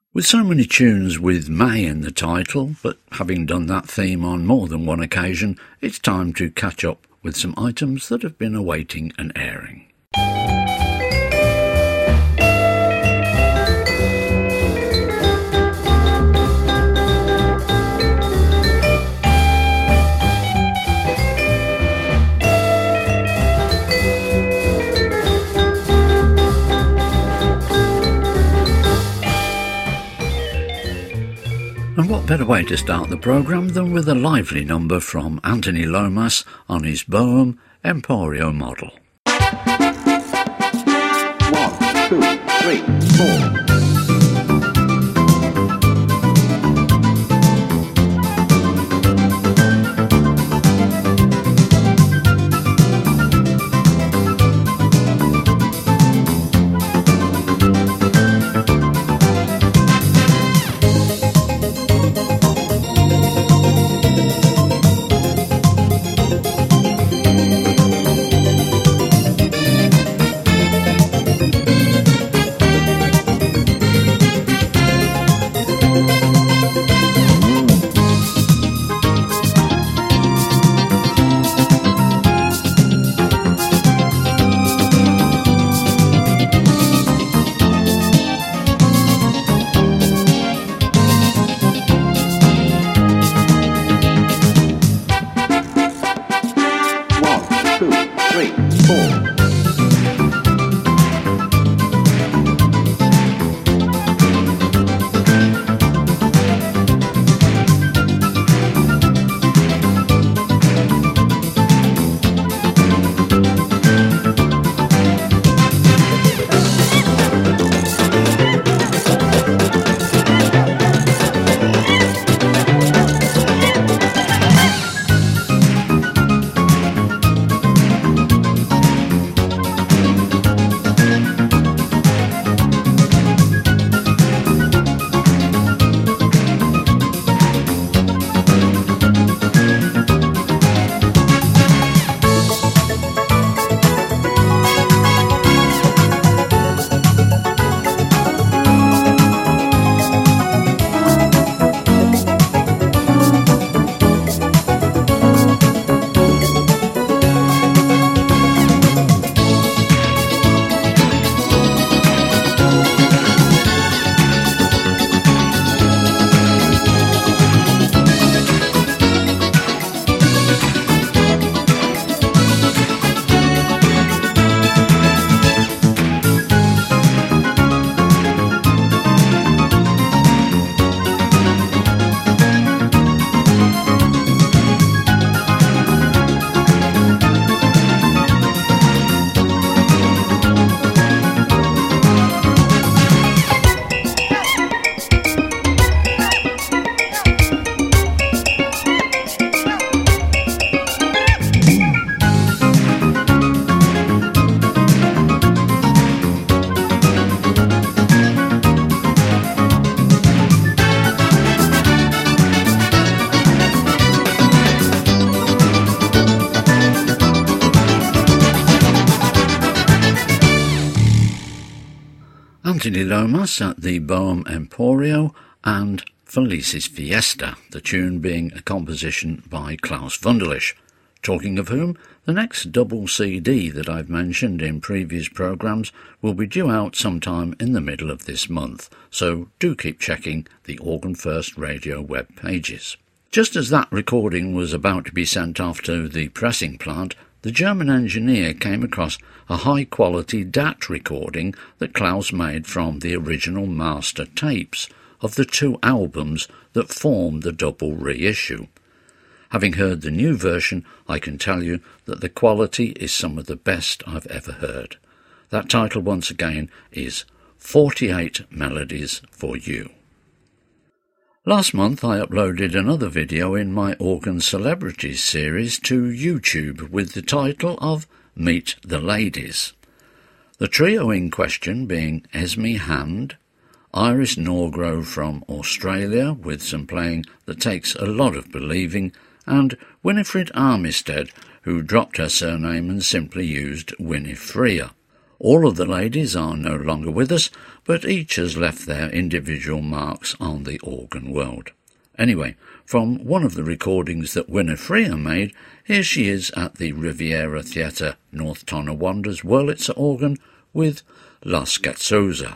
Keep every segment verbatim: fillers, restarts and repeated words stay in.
With so many tunes with May in the title, but having done that theme on more than one occasion, it's time to catch up with some items that have been awaiting an airing. And what better way to start the programme than with a lively number from Anthony Lomas on his Boehm Emporio model. One, two, three, four. Anthony Lomas at the Boehm Emporio and Felice's Fiesta, the tune being a composition by Klaus Wunderlich. Talking of whom, the next double C D that I've mentioned in previous programmes will be due out sometime in the middle of this month, so do keep checking the Organ First Radio web pages. Just as that recording was about to be sent off to the pressing plant, the German engineer came across a high-quality D A T recording that Klaus made from the original master tapes of the two albums that formed the double reissue. Having heard the new version, I can tell you that the quality is some of the best I've ever heard. That title, once again, is forty-eight Melodies for You. Last month I uploaded another video in my Organ Celebrities series to YouTube with the title of Meet the Ladies. The trio in question being Esme Hand, Iris Norgrove from Australia with some playing that takes a lot of believing, and Winifred Armistead, who dropped her surname and simply used Winifrea. All of the ladies are no longer with us, but each has left their individual marks on the organ world. Anyway, from one of the recordings that Winifred made, here she is at the Riviera Theatre North Tonawonda's Wurlitzer organ with La Scherzosa.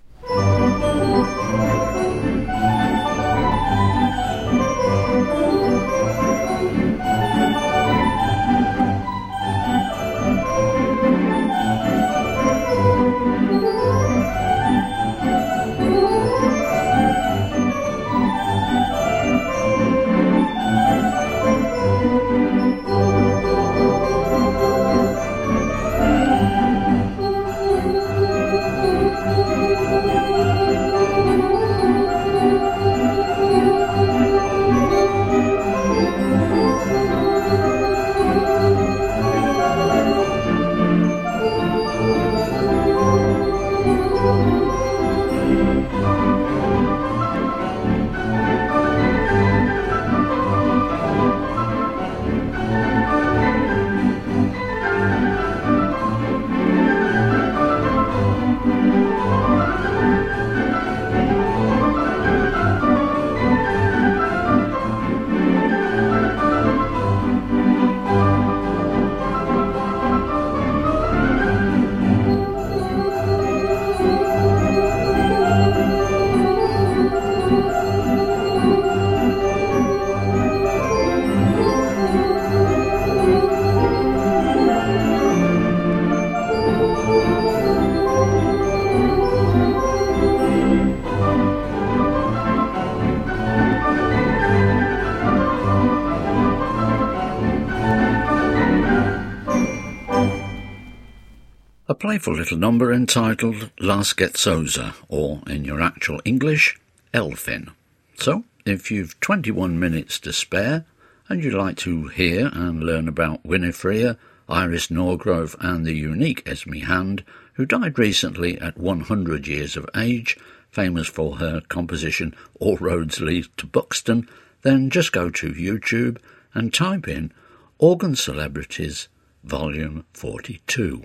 A playful little number entitled La Scherzosa, or in your actual English, Elfin. So, if you've twenty-one minutes to spare, and you'd like to hear and learn about Winifred, Iris Norgrove and the unique Esme Hand, who died recently at one hundred years of age, famous for her composition All Roads Lead to Buxton, then just go to YouTube and type in Organ Celebrities Volume forty-two.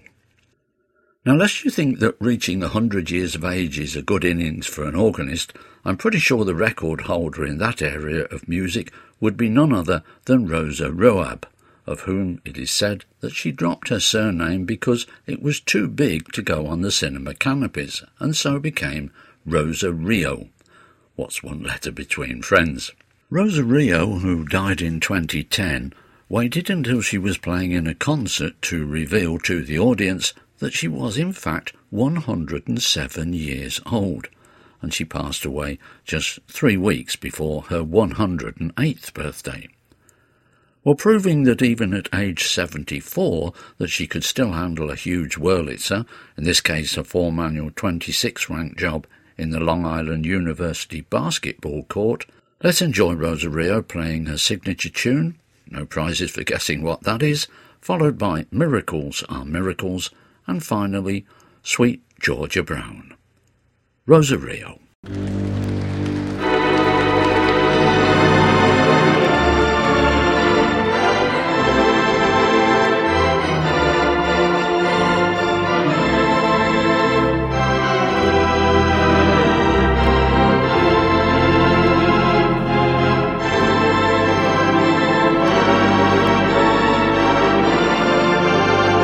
Now, lest you think that reaching the hundred years of age is a good innings for an organist, I'm pretty sure the record holder in that area of music would be none other than Rosa Roab, of whom it is said that she dropped her surname because it was too big to go on the cinema canopies, and so became Rosa Rio. What's one letter between friends? Rosa Rio, who died in twenty ten, waited until she was playing in a concert to reveal to the audience that she was in fact one hundred seven years old, and she passed away just three weeks before her one hundred eighth birthday. Well, proving that even at age seventy-four that she could still handle a huge Wurlitzer, in this case a four-manual twenty-six rank job in the Long Island University basketball court, let's enjoy Rosa Rio playing her signature tune, no prizes for guessing what that is, followed by Miracles Are Miracles, and finally, Sweet Georgia Brown. Rosa Rio.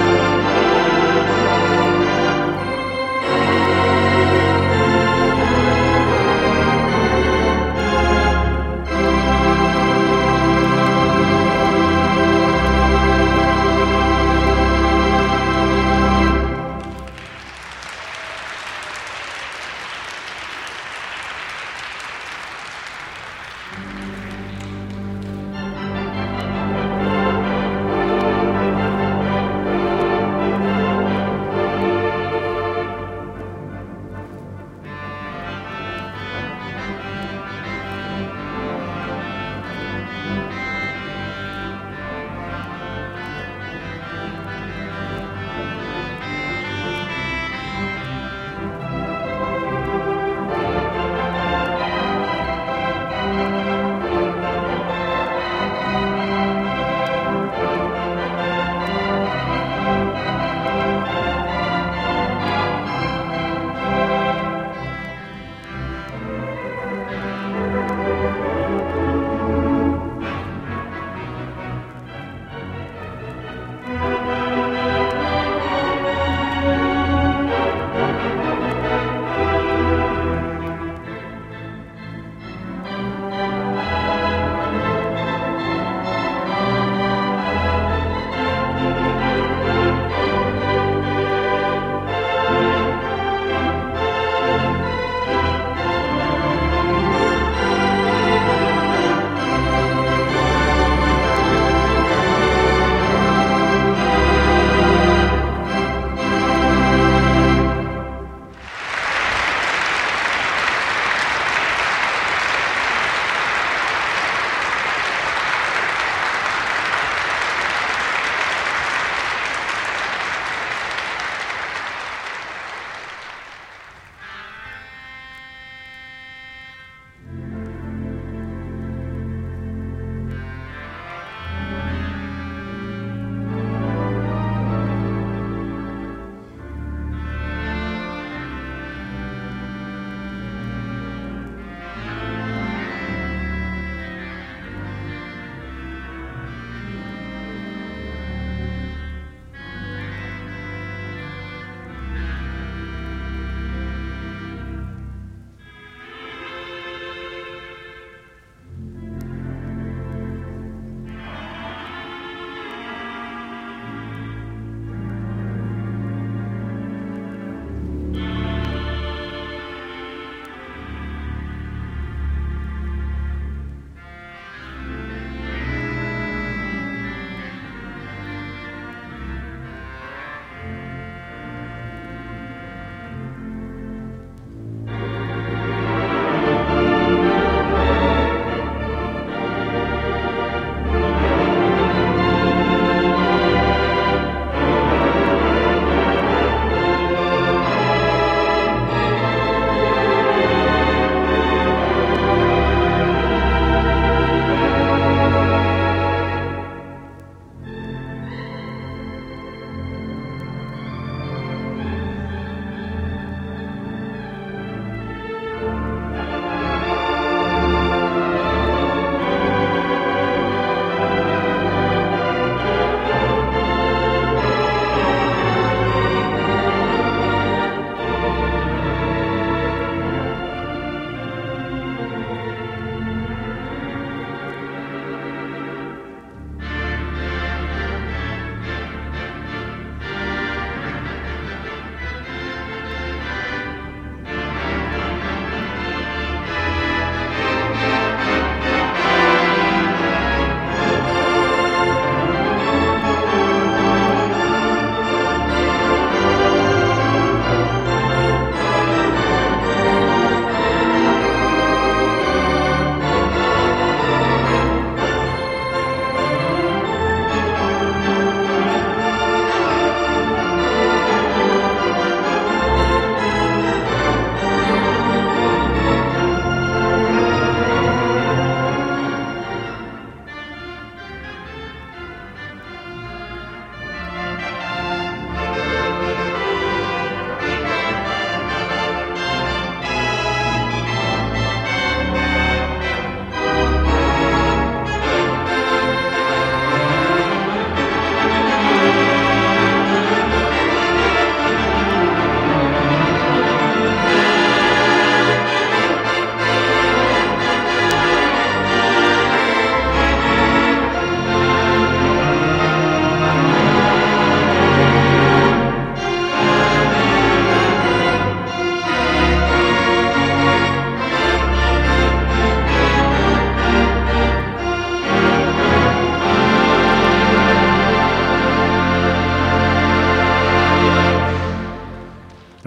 Thank you.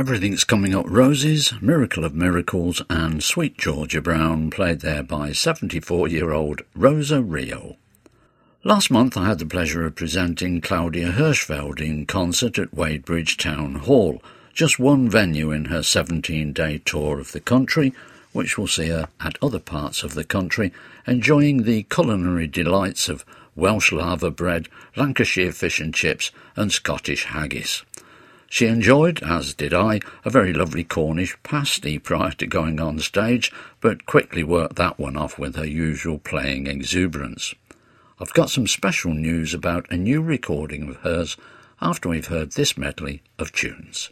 Everything's Coming Up Roses, Miracle of Miracles and Sweet Georgia Brown, played there by seventy-four-year-old Rosa Rio. Last month I had the pleasure of presenting Claudia Hirschfeld in concert at Wadebridge Town Hall, just one venue in her seventeen-day tour of the country, which will see her at other parts of the country, enjoying the culinary delights of Welsh lava bread, Lancashire fish and chips and Scottish haggis. She enjoyed, as did I, a very lovely Cornish pasty prior to going on stage, but quickly worked that one off with her usual playing exuberance. I've got some special news about a new recording of hers after we've heard this medley of tunes.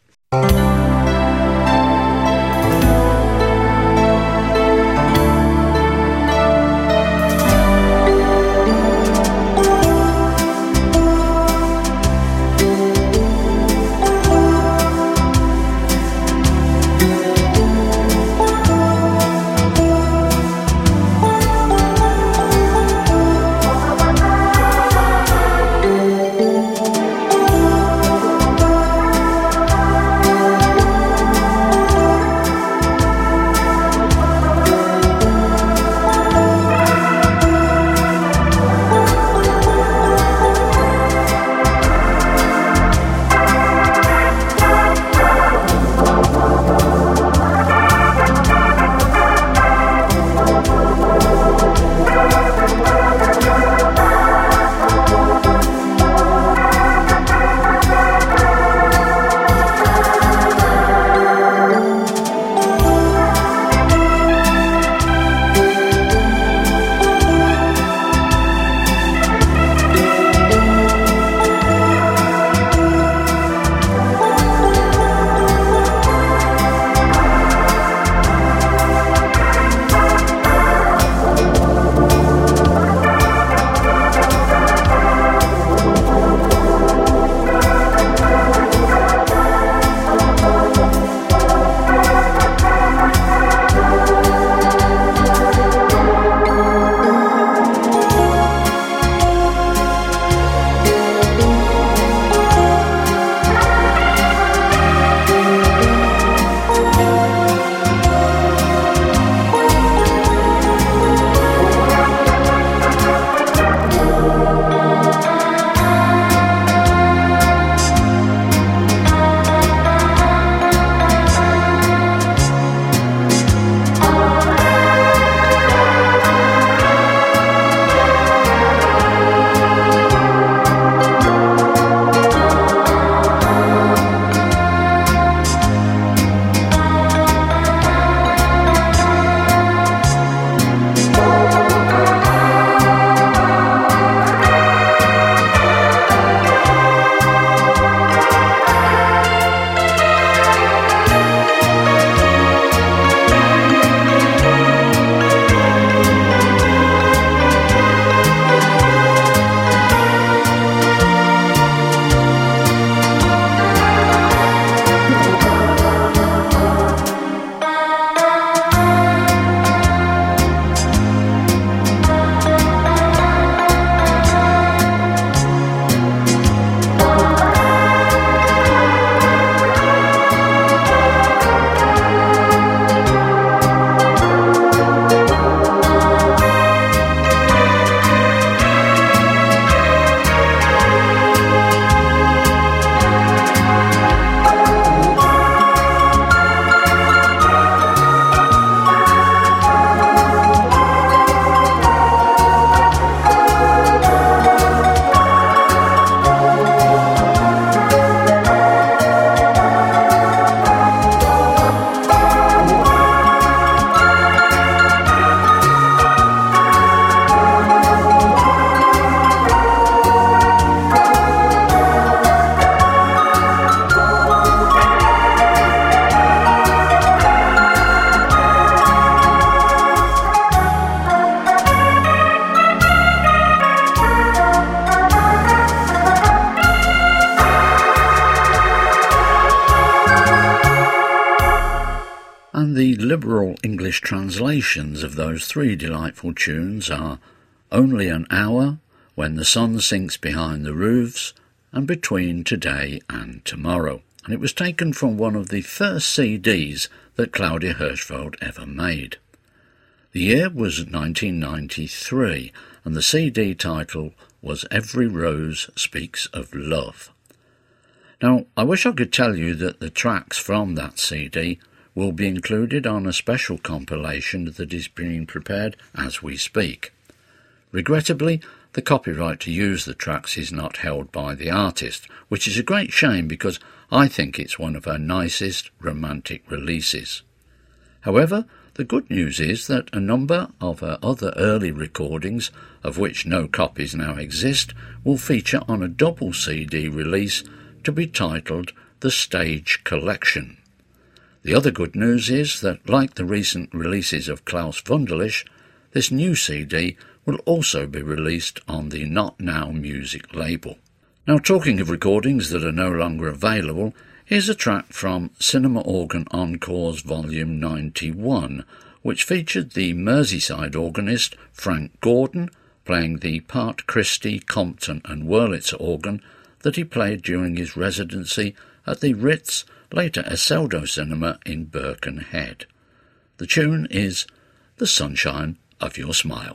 liberal English translations of those three delightful tunes are Only an Hour, When the Sun Sinks Behind the Roofs, and Between Today and Tomorrow. and it was taken from one of the first C Ds that Claudia Hirschfeld ever made. The year was nineteen ninety-three, and the C D title was Every Rose Speaks of Love. Now, I wish I could tell you that the tracks from that C D will be included on a special compilation that is being prepared as we speak. Regrettably, the copyright to use the tracks is not held by the artist, which is a great shame because I think it's one of her nicest romantic releases. However, the good news is that a number of her other early recordings, of which no copies now exist, will feature on a double C D release to be titled The Stage Collection. The other good news is that, like the recent releases of Klaus Wunderlich, this new C D will also be released on the Not Now Music label. Now, talking of recordings that are no longer available, here's a track from Cinema Organ Encores Volume ninety-one, which featured the Merseyside organist Frank Gordon playing the Part Christie, Compton and Wurlitzer organ that he played during his residency at the Ritz, later Eseldo Cinema in Birkenhead. The tune is The Sunshine of Your Smile.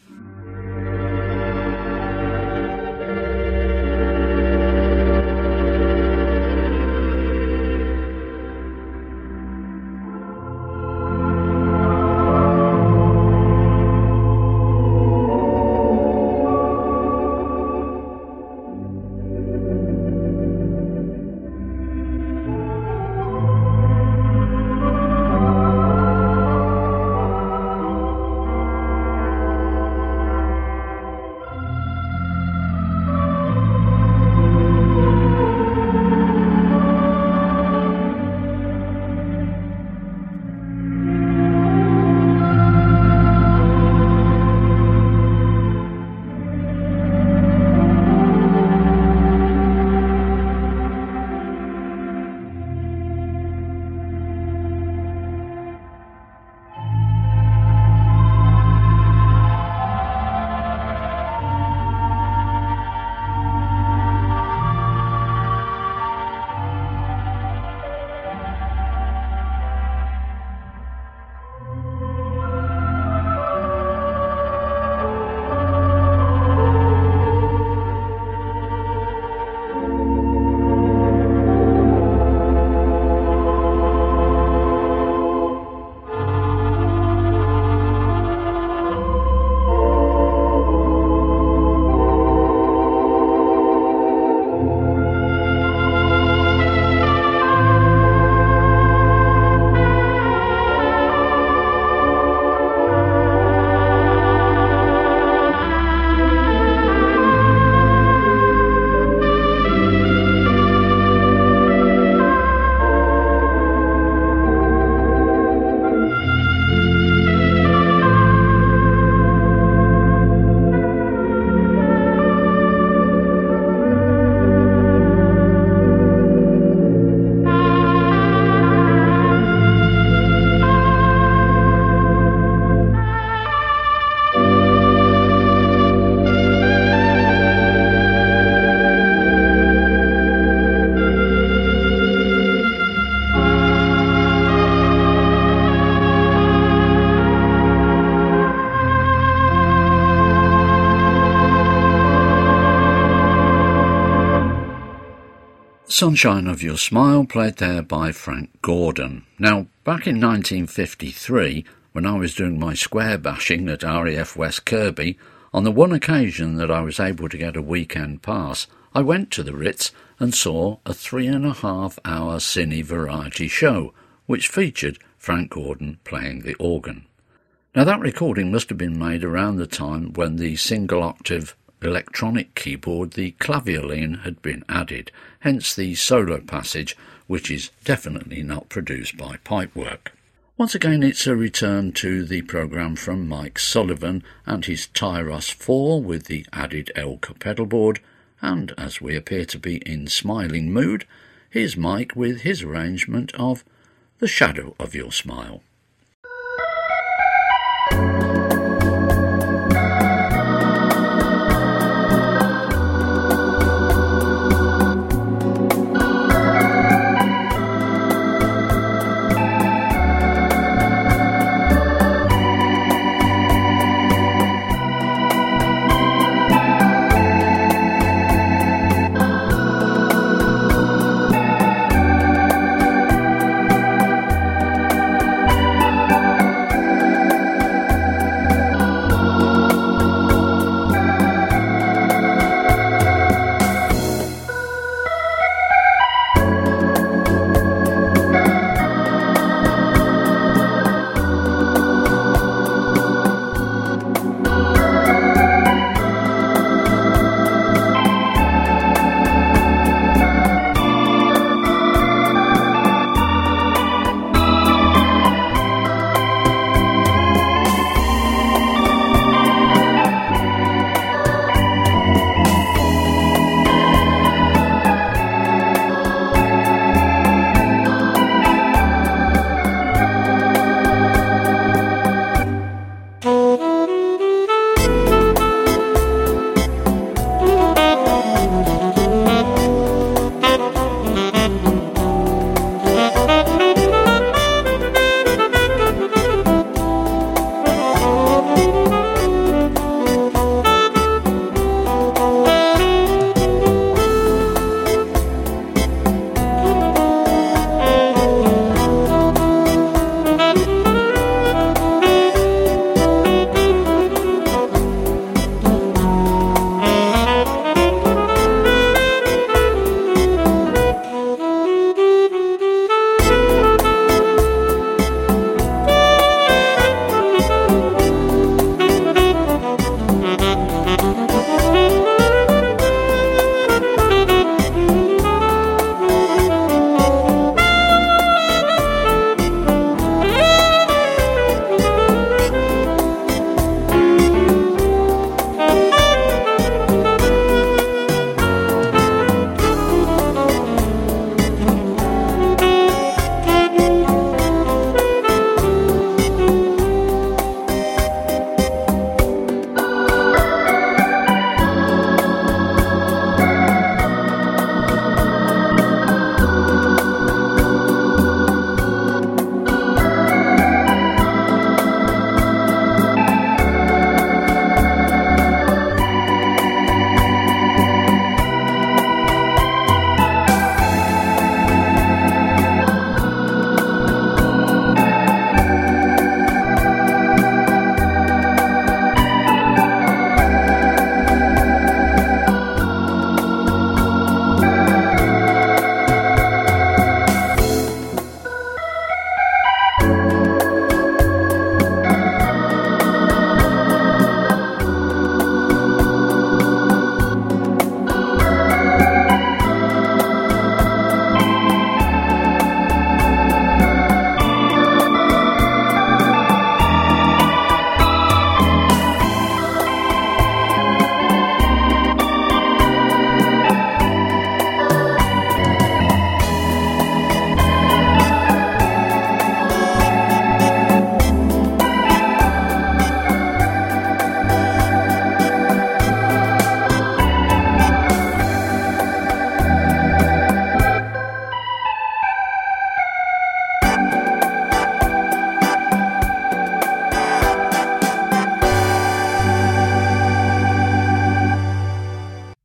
Sunshine of Your Smile, played there by Frank Gordon. Now, back in nineteen fifty-three, when I was doing my square bashing at R A F West Kirby, on the one occasion that I was able to get a weekend pass, I went to the Ritz and saw a three and a half hour cine variety show, which featured Frank Gordon playing the organ. Now, that recording must have been made around the time when the single-octave electronic keyboard, the clavioline, had been added, hence the solo passage, which is definitely not produced by Pipework. Once again, it's a return to the programme from Mike Sullivan and his Tyros four with the added Elka pedalboard, and as we appear to be in smiling mood, here's Mike with his arrangement of The Shadow of Your Smile.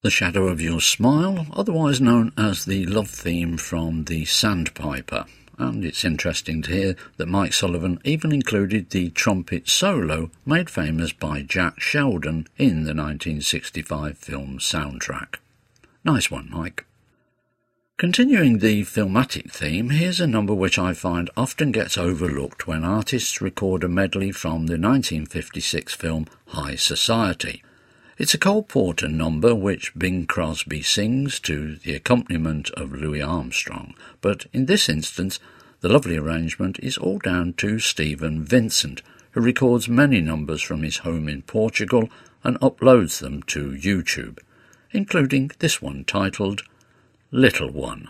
The Shadow of Your Smile, otherwise known as the love theme from The Sandpiper. And it's interesting to hear that Mike Sullivan even included the trumpet solo made famous by Jack Sheldon in the nineteen sixty-five film soundtrack. Nice one, Mike. Continuing the filmatic theme, here's a number which I find often gets overlooked when artists record a medley from the nineteen fifty-six film High Society. It's a Cole Porter number which Bing Crosby sings to the accompaniment of Louis Armstrong, but in this instance the lovely arrangement is all down to Stephen Vincent, who records many numbers from his home in Portugal and uploads them to YouTube, including this one titled Little One.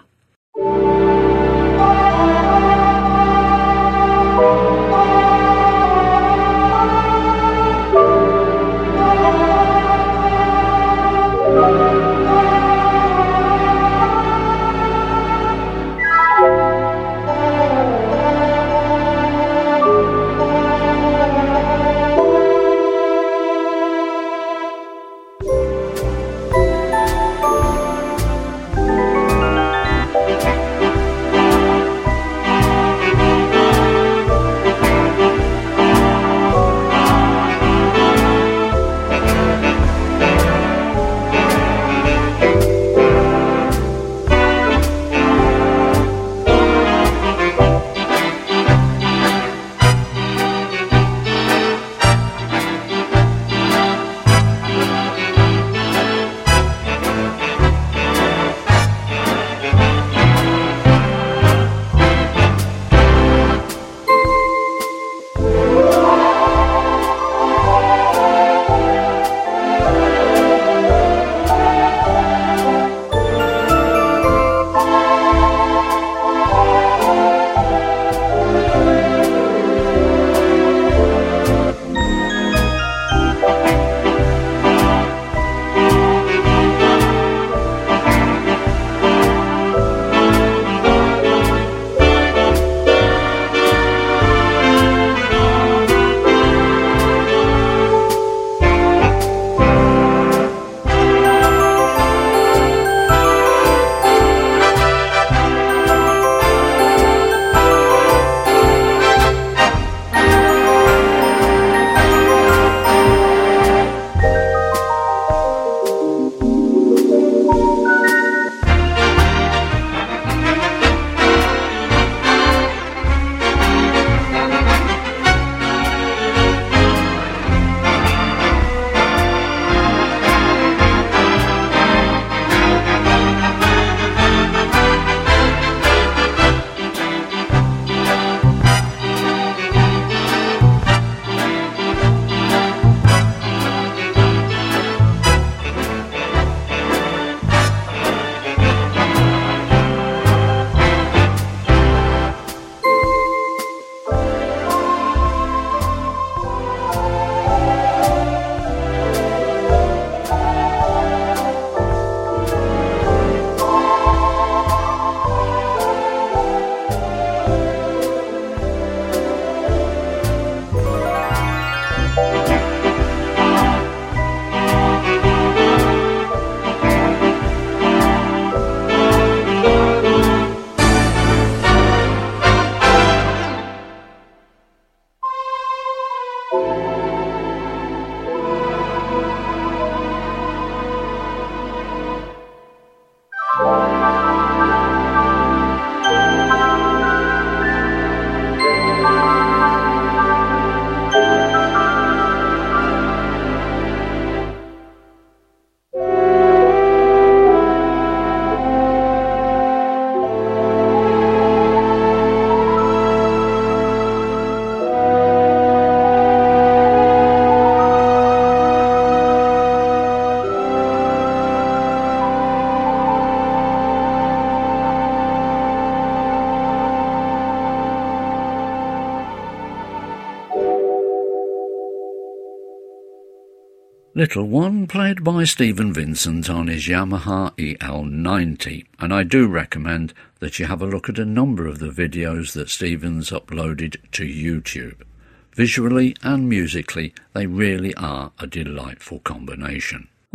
Little One, played by Stephen Vincent on his Yamaha E L ninety, and I do recommend that you have a look at a number of the videos that Stephen's uploaded to YouTube. Visually and musically, they really are a delightful combination.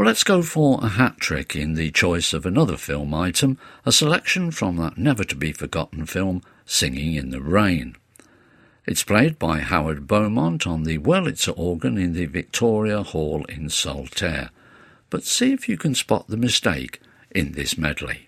Well, let's go for a hat trick in the choice of another film item, a selection from that never-to-be-forgotten film, Singing in the Rain. It's played by Howard Beaumont on the Wurlitzer organ in the Victoria Hall in Saltaire. But see if you can spot the mistake in this medley.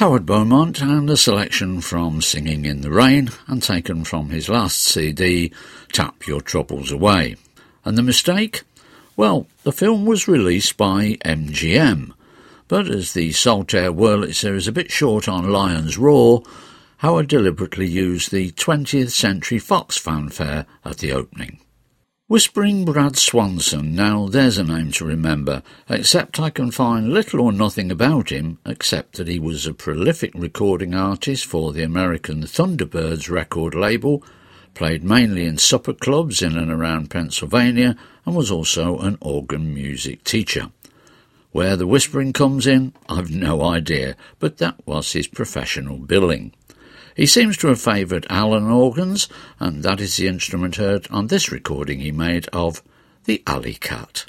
Howard Beaumont, and a selection from Singing in the Rain, and taken from his last C D, Tap Your Troubles Away. And the mistake? Well, the film was released by M G M, but as the Saltaire Wurlitzer is a bit short on Lion's Roar, Howard deliberately used the twentieth Century Fox fanfare at the opening. Whispering Brad Swanson, now there's a name to remember, except I can find little or nothing about him, except that he was a prolific recording artist for the American Thunderbirds record label, played mainly in supper clubs in and around Pennsylvania, and was also an organ music teacher. Where the whispering comes in, I've no idea, but that was his professional billing. He seems to have favoured Allen organs, and that is the instrument heard on this recording he made of the Alley Cat.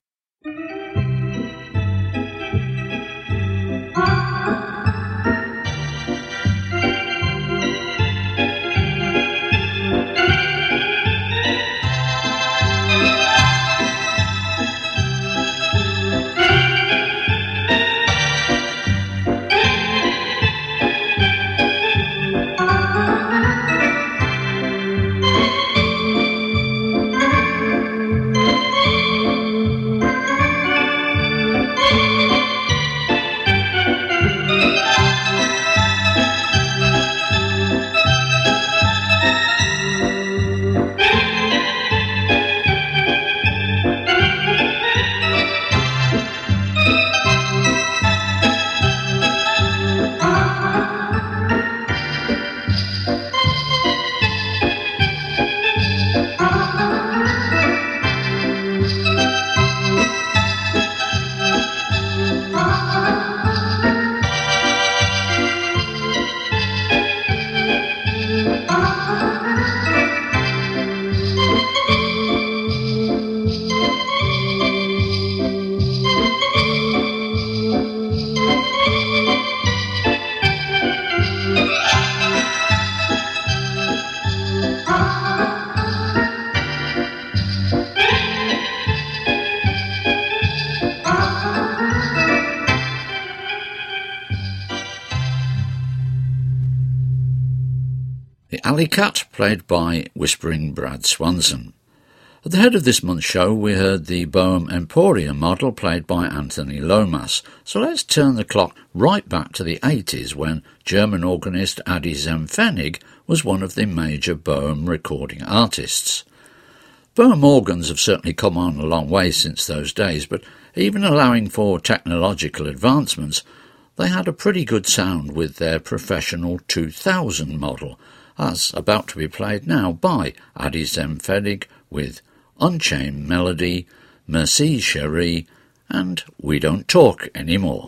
Alley Cat, played by Whispering Brad Swanson. At the head of this month's show we heard the Boehm Emporium model played by Anthony Lomas, so let's turn the clock right back to the eighties when German organist Adi Szentpfennig was one of the major Boehm recording artists. Boehm organs have certainly come on a long way since those days, but even allowing for technological advancements, they had a pretty good sound with their professional two thousand model, as about to be played now by Adi Szentpfennig with Unchained Melody, Merci Cherie, and We Don't Talk Anymore.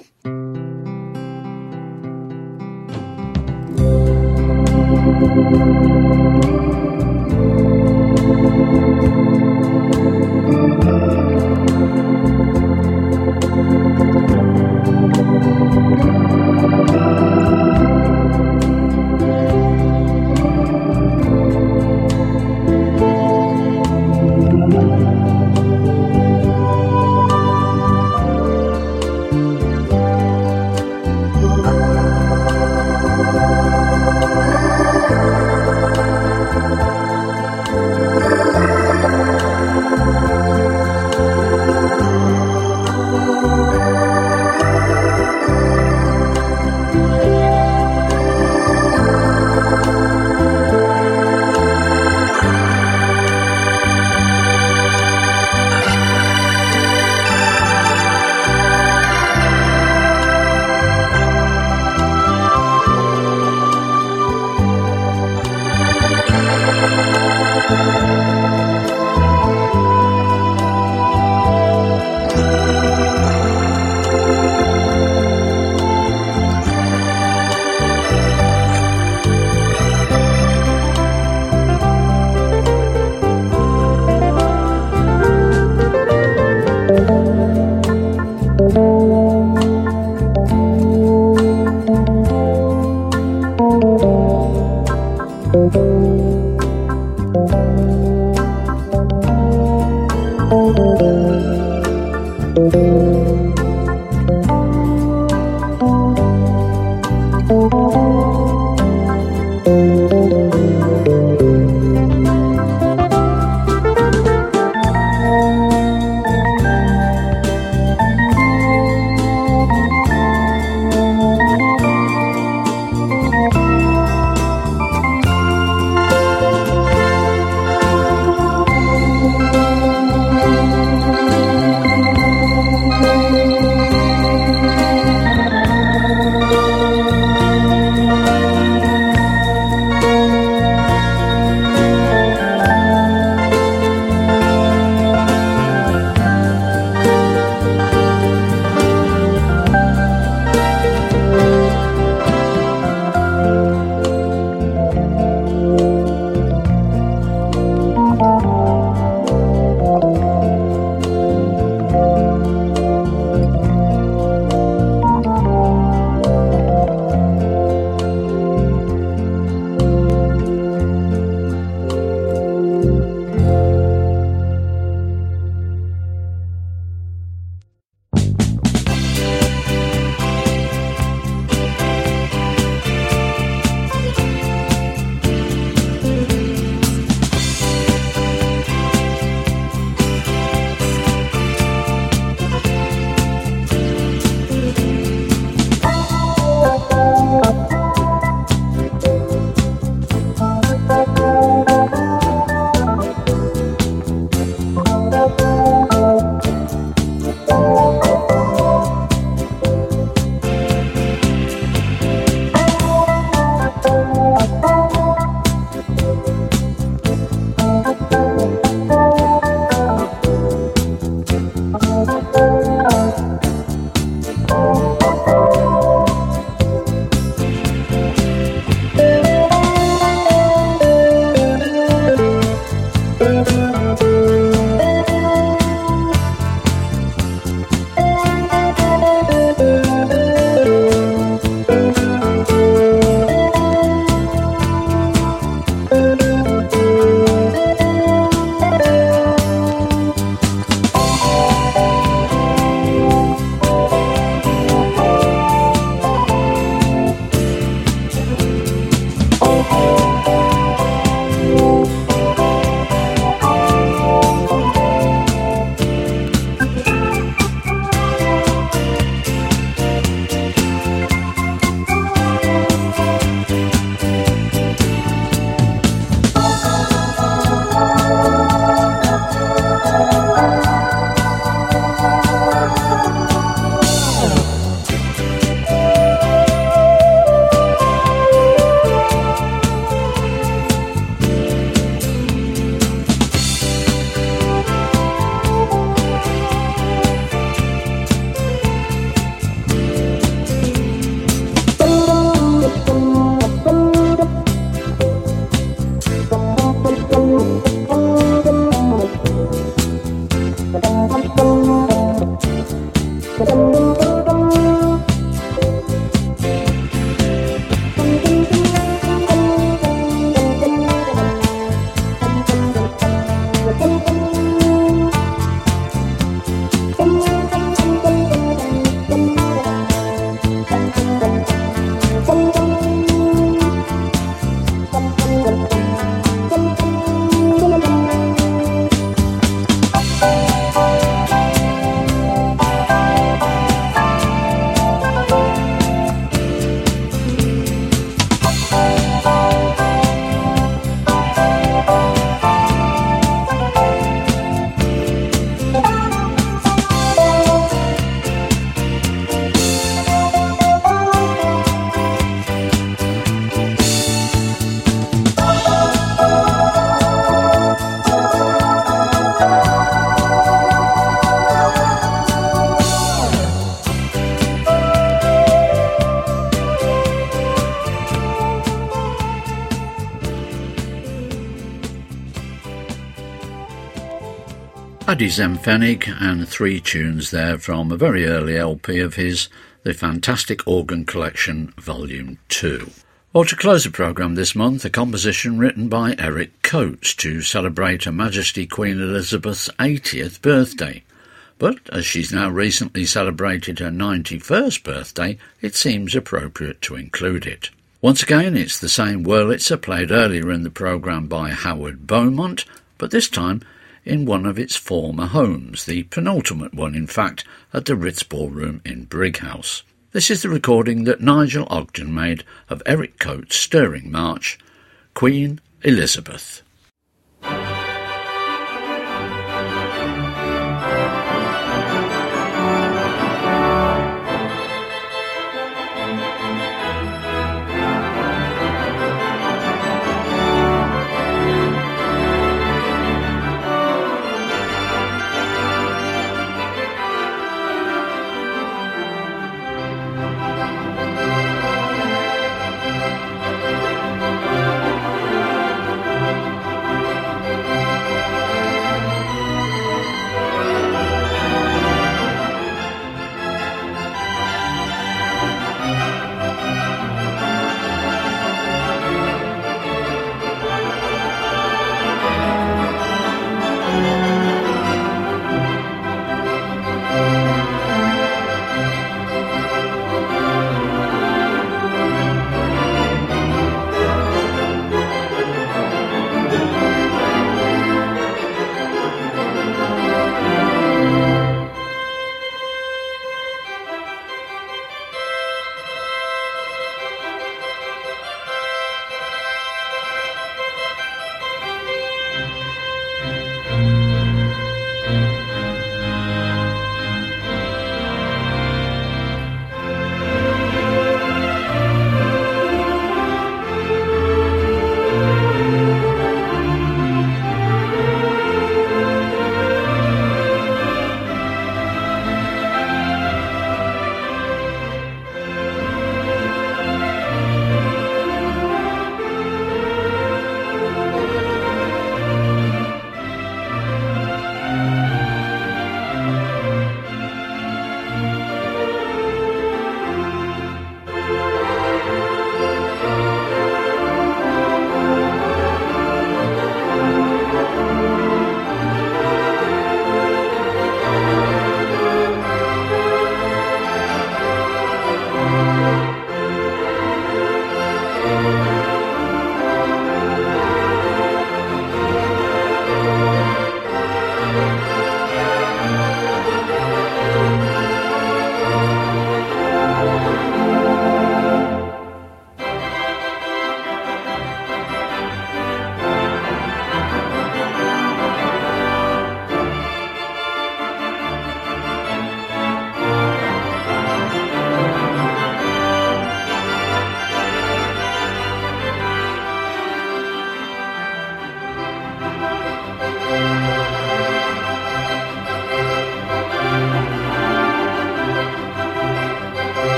Paddy Zemfenig, and three tunes there from a very early L P of his, The Fantastic Organ Collection Volume two. Well, to close the programme this month, a composition written by Eric Coates to celebrate Her Majesty Queen Elizabeth's eightieth birthday. But as she's now recently celebrated her ninety-first birthday, it seems appropriate to include it. Once again, it's the same Wurlitzer played earlier in the programme by Howard Beaumont, but this time in one of its former homes, the penultimate one in fact, at the Ritz Ballroom in Brighouse. This is the recording that Nigel Ogden made of Eric Coates' stirring march, Queen Elizabeth.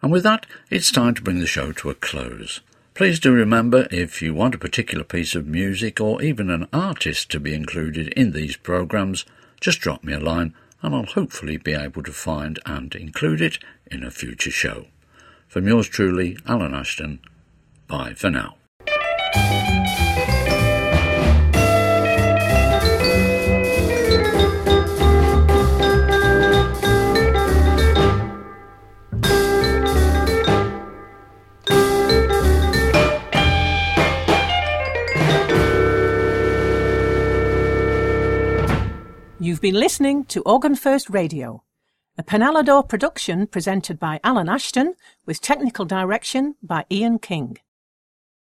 And with that, it's time to bring the show to a close. Please do remember, if you want a particular piece of music or even an artist to be included in these programmes, just drop me a line and I'll hopefully be able to find and include it in a future show. From yours truly, Alan Ashton, bye for now. You've been listening to Organ First Radio, a Penalador production presented by Alan Ashton with technical direction by Ian King.